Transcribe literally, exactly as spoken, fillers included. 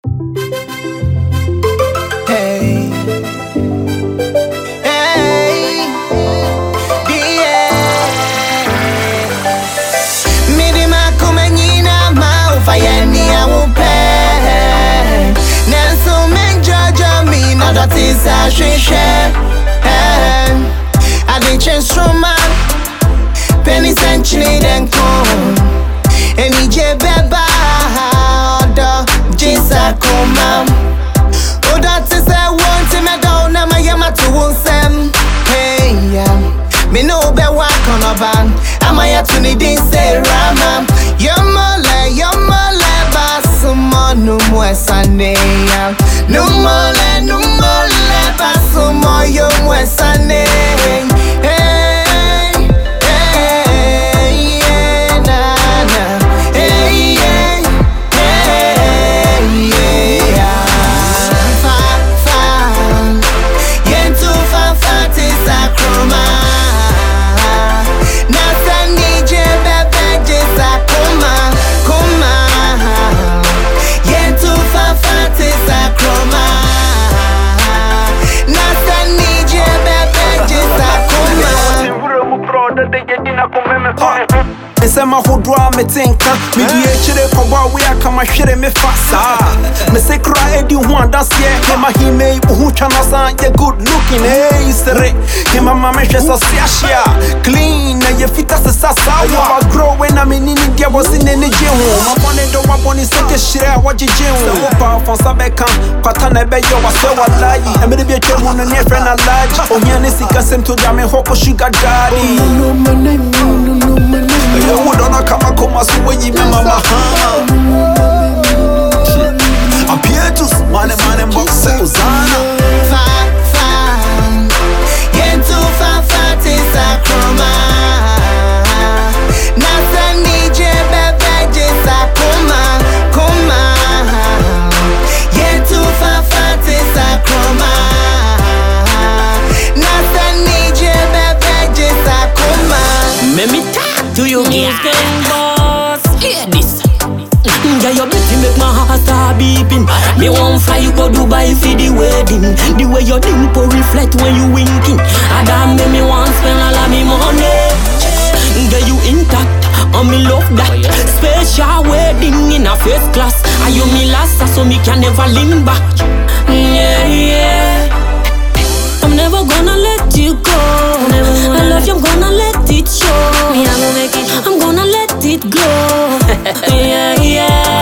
Hey, hey, yeah. Midima kumenyina maufayeni ya upe. Nensu menjojo mi na dotisa shishe. Addiction struma, penny century den kon. Eni je beba do jisa koma. Oda ti se won't me down na my yama to wonsem. Hey yeah, me no be walk on a ban. Ama ya to need say rama. Yomole yomole basumo no mo esane ya. No mole no mole basumo yo mo esane. Hey hey yeah na na. Hey yeah hey yeah. Fa fa yentu fa fa ti sakroma. Nasa nije bebe je sakoma koma. Yentu fa fa ti sakroma. Nasa nije bebe je sakoma. Nsema hodwa metinka midi echire kwa we aka mahwere me fasa me sekra edi ho adanse he mahime hu twa no san ye good looking hey sere he mama me hwesa siashia clean na ye fita se sasa wa grow when I mean ni dia was in any je ho my money do wa boni se ke shire wa jeje ho pa fon sabeka kwata na be yo wa se wallahi e me de bi atwa mu no ne friend alaji ohia ne sika sem to dia me hoko sugar daddy No no no no no no. yo udona kama koma so wenyi me mama I'm here to money money box Ozana Fa fa yentu fa fa ti sakroma. Nasa nije bebe je sakoma koma. Yentu fa fa ti sakroma. Nasa nije bebe je sakoma. Let me talk to you, girl. Hear this. Yeah, your beauty make my heart start beeping. Me want fly you go Dubai for the wedding. The way your dimple reflect when you winking. I damn me, me want spend all of me money. Girl, you intact, and me love that. Special wedding in a first class. Are you me last, so me can never lean back. Yeah, yeah. I'm never gonna let you go. I love you, I'm gonna let it show. I'm gonna let it go. Yeah, yeah.